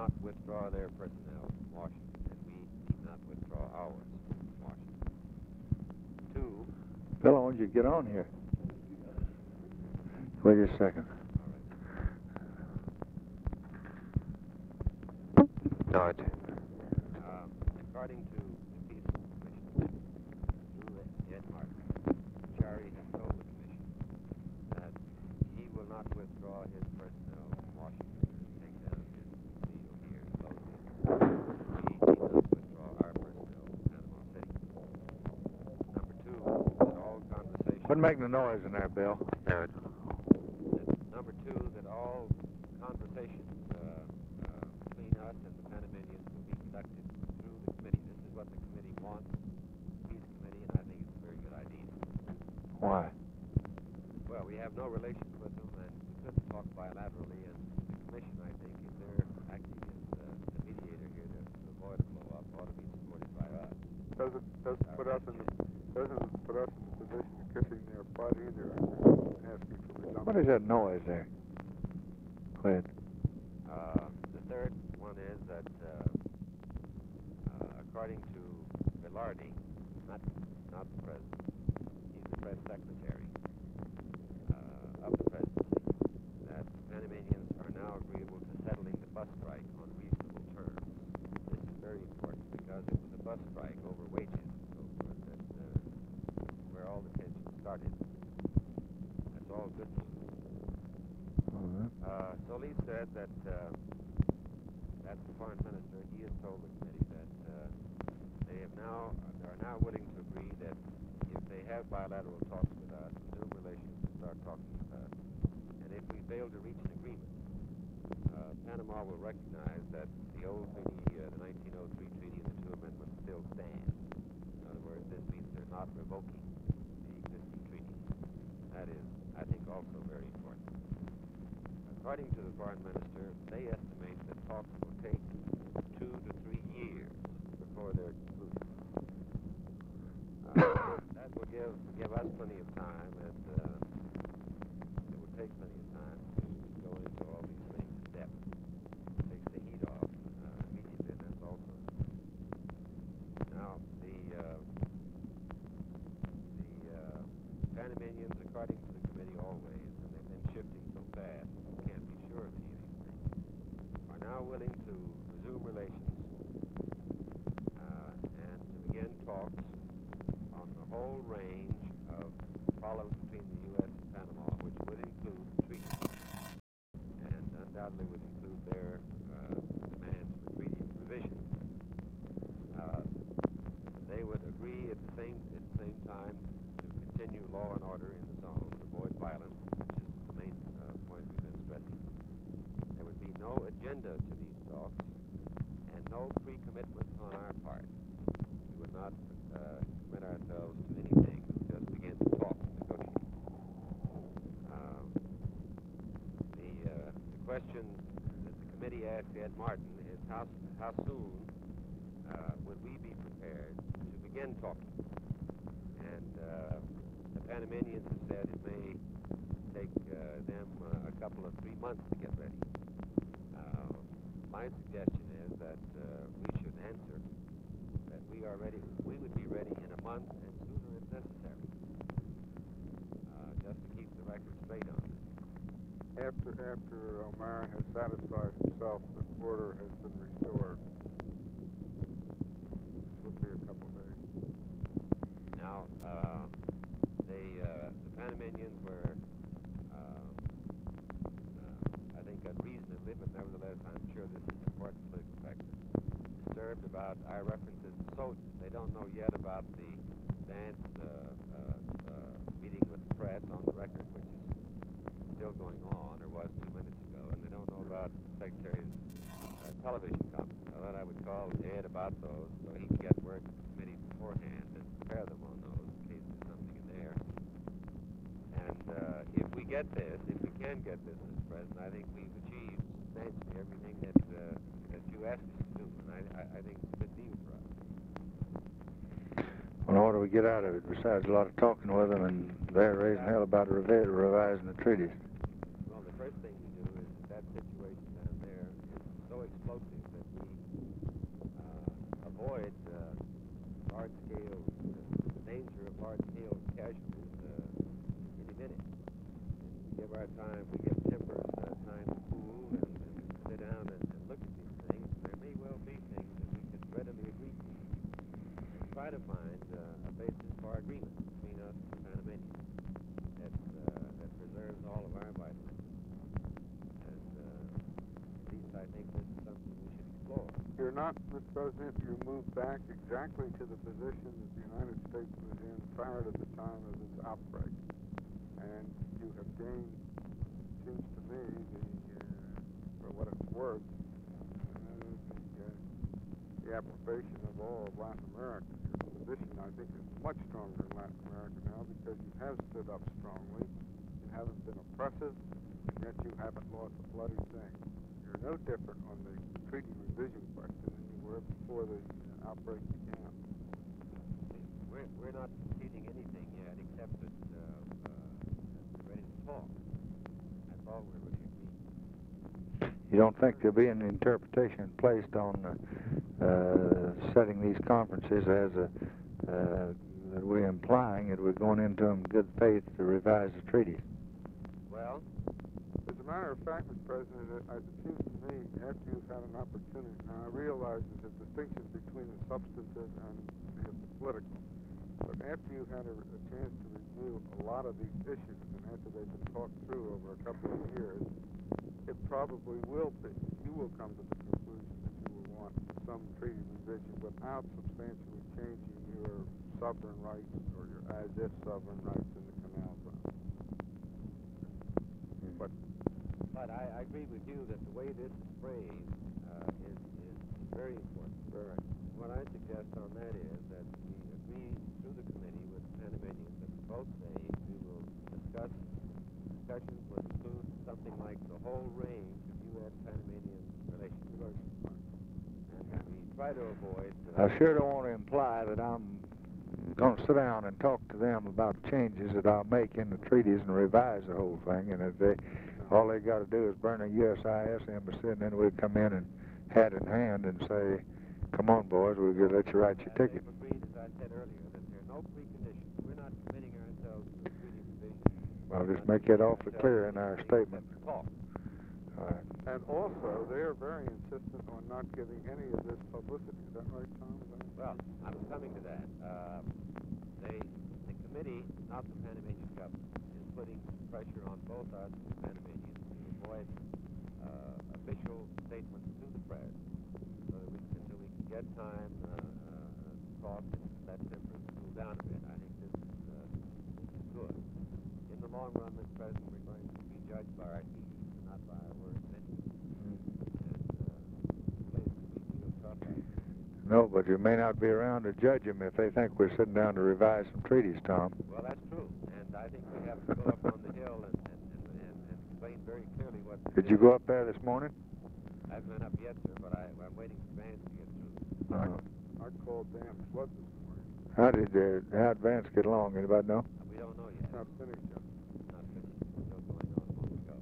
not withdraw their personnel from Washington, and we need not withdraw ours from Washington. 2, Bill, I want you to get on here. Wait a second. Start. According to the Peace Commission, through Ed Martin, Chari has told the Commission that he will not withdraw his personnel from Washington and take down his seal here and close it. We need not withdraw our personnel from Panama City. Number 2, that all conversations... Quit making the noise in there, Bill. Start. Number 2, that all conversations between us and the Panamanians will be conducted through the committee. This is what the committee wants, the Peace Committee, and I think it's a very good idea. Why? Well, we have no relations with them, and we couldn't talk bilaterally, and the Commission, I think, if they're acting as the mediator here to avoid a blow-up, ought to be supported by us. Doesn't put us in the position of kissing their butt either. Asking for resumption. What is that noise there? Go ahead. The third one is that, according to Velarde, not the president, he's the press secretary of the presidency, that the Panamanians are now agreeable to settling the bus strike on reasonable terms. This is very important because it was a bus strike over wages and so forth that where all the tension started. That's all good news. Solis said that that's the foreign minister. He has told the committee that they are now willing to agree that if they have bilateral talks with us, resume relations and start talking with us. And if we fail to reach an agreement, Panama will recognize that the old treaty, the 1903 treaty and the 2 amendments still stand. In other words, this means they're not revoking the existing treaties. That is, I think, also very important. According to the foreign minister, they estimate that talks will take 2 to 3 years before they're concluded. That will give us plenty of time, and it will take plenty of time to go into all these things in depth. It takes the heat off immediately, and that's also. Now, the Panamanians, according to the committee always, and they've been shifting so fast, we can't be sure of any of these things, are now willing to resume relations and to begin talks on the whole range of problems between the U.S. and Panama, which would include treaty, and undoubtedly would include their demands for treaty revision. They would agree at the same time to continue law and order in the zone, avoid violence, which is the main point we've been stressing. There would be no agenda to these talks and no pre-commitments on our part. We would not commit ourselves to anything. We would just begin to talk and negotiate. The question that the committee asked Ed Martin is how soon would we be prepared to begin talking? And the Panamanians have said it may take them a couple of 3 months to get ready. My suggestion is that we should answer that we are ready. We would be ready in a month and sooner if necessary, just to keep the record straight on it. After Omar has satisfied himself that order has been restored, it will be a couple of days. Now, the Panamanians were, I think, unreasonably, but nevertheless, I'm sure this is an important political factor, disturbed about our references to soldiers. They don't know yet about the dance meeting with the press on the record, which is still going on, or was 2 minutes ago, and they don't know about the Secretary's television conference. So that I would call Ed about those so he can get word to the committee beforehand and prepare them on those in case there's something in there. And if we can get this, Mr. President, I think we've achieved substantially everything that you asked us to do, and I think it's a good deal for us. Well, what do we get out of it besides a lot of talking with them and they're raising hell about revising the treaties? Well, the first thing we do is that situation down there is so explosive explosives, that we avoid large-scale, the danger of large-scale casualties any minute. And we give our time, we give tempers time to cool and sit down and look at these things. There may well be things that we could readily agree to and try to find a basis for agreement between us and the Panamanians that preserves all of our vital interests. And at least I think this is something we should explore. You're not, Mr. President, you moved back exactly to the position that the United States was in prior to the time of this outbreak. And you have gained, seems to me, for what it's worth, the approbation of all of Latin America. Your position, I think, is much stronger in Latin America now because you have stood up strongly. You haven't been oppressive, and yet you haven't lost a bloody thing. You're no different on the treaty revision question than you were before the outbreak began. We're not conceding anything yet except that we're ready to talk. That's all we're really agreeing. You don't think there'll be an interpretation placed on setting these conferences as that we're implying that we're going into them in good faith to revise the treaties? Well, as a matter of fact, Mr. President, it seems to me, after you've had an opportunity, now I realize there's a distinction between the substantive and the political, but after you've had a chance to review a lot of these issues, and after they've been talked through over a couple of years, it probably will be, you will come to the conclusion that you will want some treaty revision without substantially changing your sovereign rights or your as-if sovereign rights in the canal zone. But I agree with you that the way this is phrased is very important. Right. What I suggest on that is that we agree through the committee with the Panamanians that we both say we will discussions will include something like the whole range of U.S.-Panamanian relations. And we try to avoid... I sure don't want to imply that I'm going to sit down and talk to them about changes that I'll make in the treaties and revise the whole thing. And if all they got to do is burn a USIS embassy, and then we'd come in and hat in hand and say, come on, boys, we'll let you write your ticket. I've agreed, as I said earlier, that there are no preconditions. We're not committing ourselves to a treaty revision. Well, just make it awfully clear in our statement. Talk. All right. And also, they are very insistent on not giving any of this publicity. Is that right, Tom? Well, I was coming to that. The committee, not the Panamanian government, is putting pressure on both us and the Panamanians to avoid official statements to the press so that until we can get time to talk and let tempers cool down a bit. I think this is good. In the long run, Mr. President, we're going to be judged by our deeds and not by our words anyway. No, but you may not be around to judge them if they think we're sitting down to revise some treaties, Tom. Well, that's true, and I think we have to go up on the hill and explain very clearly what... Did you go up there this morning? I haven't been up yet, sir, but I'm waiting for Vance to get through. I called Dan Flood this morning. How'd Vance get along? Anybody know? We don't know yet. It's not finished yet. Not finished. Still going on a month ago.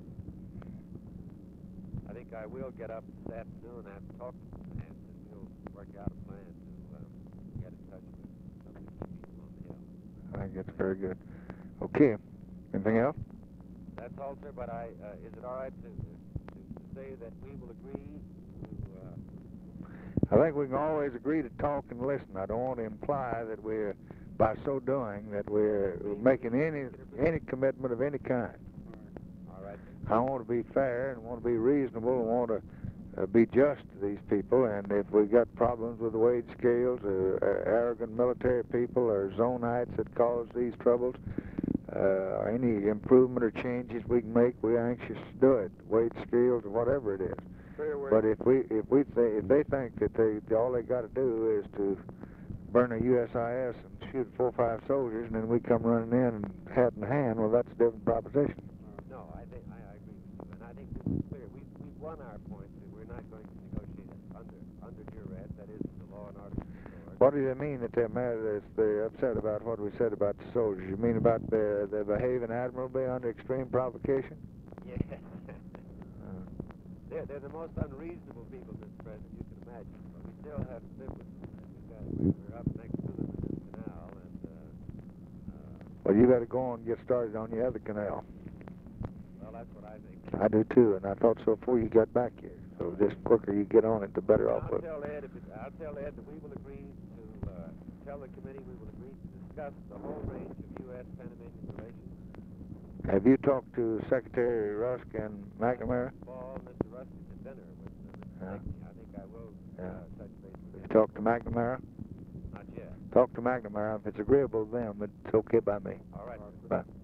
I think I will get up this afternoon after talking to Vance, and we'll work out a plan to get in touch with some of these people on the hill. I think that's very good. Okay. Anything else? That's all, sir, but is it all right to say that we will agree to... I think we can always agree to talk and listen. I don't want to imply that we're, by so doing, that we're making any commitment of any kind. All right. I want to be fair and want to be reasonable and want to be just to these people. And if we got problems with the wage scales or arrogant military people or zonites that cause these troubles, any improvement or changes we can make, we're anxious to do it. Wage scales or whatever it is. But if they think that all they got to do is to burn a USIS and shoot 4 or 5 soldiers, and then we come running in and hat in hand, well, that's a different proposition. No, I agree with you, and I think this is clear. We've won our point that we're not going to negotiate under duress. That is the law and order. What do you mean that they're upset about what we said about the soldiers? You mean about their behaving admirably under extreme provocation? Yeah. They're the most unreasonable people, Mr. President, you can imagine. But we still have to live with them. And we're up next to them in this canal, and Well, you got to go on and get started on your other canal. well, that's what I think. I do too, and I thought so before you got back here. So just quicker you get on it, the better off. I'll tell Ed that we will agree to tell the committee we will agree to discuss the whole range of U.S.-Panamanian relations. Have you talked to Secretary Rusk and McNamara? Paul, Mr. Rusk is at dinner with Mr. Yeah. Pinckney. I think I will touch base with You him. talked to McNamara? Not yet. Talk to McNamara. If it's agreeable to them, it's okay by me. All right. Bye.